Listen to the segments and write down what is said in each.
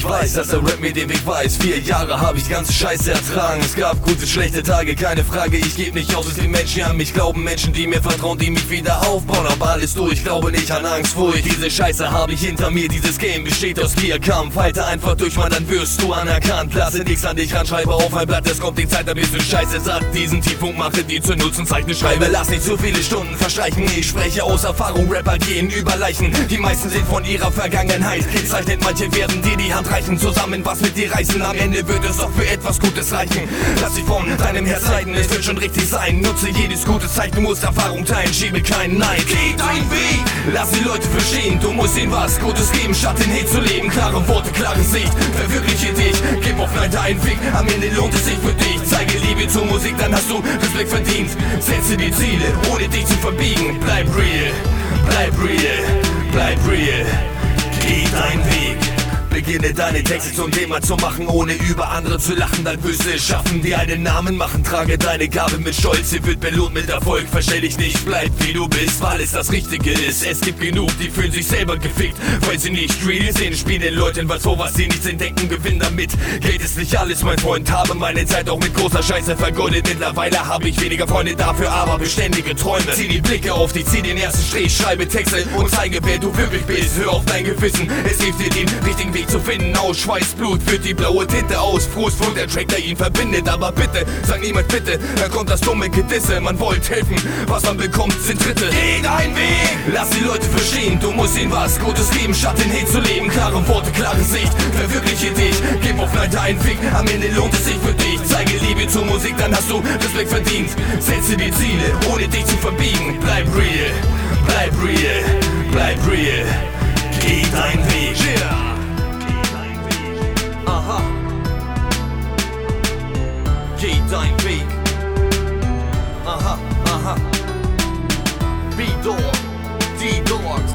Ich weiß, dass der Rap mir den Weg weiß. 4 Jahre habe ich die ganze Scheiße ertragen. Es gab gute, schlechte Tage, keine Frage. Ich geb nicht auf, es gibt Menschen, die an mich glauben. Menschen, die mir vertrauen, die mich wieder aufbauen. Aber alles durch, ich glaube nicht an Angst, Furcht. Diese Scheiße habe ich hinter mir, dieses Game besteht aus Kampf. Halte einfach durch, Mann, dann wirst du anerkannt. Lasse nix an dich ran, schreibe auf ein Blatt. Es kommt die Zeit, da bist du Scheiße satt. Diesen Tiefpunkt mache die zu nutzen, zeichne, schreibe. Lass nicht zu viele Stunden verstreichen. Ich spreche aus Erfahrung, Rapper gehen über Leichen. Die meisten sind von ihrer Vergangenheit gezeichnet. Manche werden dir die Hand reichen, zusammen was mit dir reißen. Am Ende wird es doch für etwas Gutes reichen. Lass dich von deinem Herz leiten, es wird schon richtig sein. Nutze jedes gute Zeichen, du musst Erfahrung teilen, schiebe keinen Neid. Geh deinen Weg, lass die Leute verstehen. Du musst ihnen was Gutes geben, statt den Hate zu leben. Klare Worte, klare Sicht, verwirkliche dich. Gib auf Nein deinen Weg, am Ende lohnt es sich für dich. Zeige Liebe zur Musik, dann hast du Respekt verdient. Setze die Ziele, ohne dich zu verbiegen. Bleib real, bleib real, bleib real. Geh deinen Weg. Beginne deine Texte zum Thema zu machen, ohne über andere zu lachen, dann wirst du es schaffen. Dir einen Namen machen, trage deine Gabe mit Stolz. Sie wird belohnt mit Erfolg, verstell dich nicht, bleib wie du bist, weil es das Richtige ist. Es gibt genug, die fühlen sich selber gefickt, weil sie nicht real sind. Spielen den Leuten was vor, was sie nicht sind, denken, gewinnen damit. Geld ist nicht alles, mein Freund, habe meine Zeit auch mit großer Scheiße vergoldet. Mittlerweile habe ich weniger Freunde, dafür aber beständige Träume. Zieh die Blicke auf dich, zieh den ersten Strich, schreibe Texte und zeige, wer du wirklich bist. Hör auf dein Gewissen, es hilft dir, den richtigen Weg zu finden. Aus Schweiß, Blut führt die blaue Tinte aus. Frust, der Track, der ihn verbindet. Aber bitte, sag niemand bitte, dann kommt das dumme Gedisse. Man wollte helfen, was man bekommt, sind Dritte. Geh deinen Weg, lass die Leute verstehen. Du musst ihnen was Gutes geben, statt den Hate zu leben. Klare Worte, klare Sicht, verwirkliche dich. Gib auf Nein deinen Weg, am Ende lohnt es sich für dich. Zeige Liebe zur Musik, dann hast du Respekt verdient. Setze die Ziele, ohne dich zu verbiegen. Bleib real, bleib real, bleib real. Geh deinen Weg. Yeah. Aha. Geh dein Weg. Aha, aha. Be dort, die dort.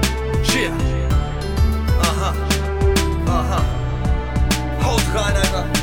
Shit. Aha, aha. Haut rein, Alter.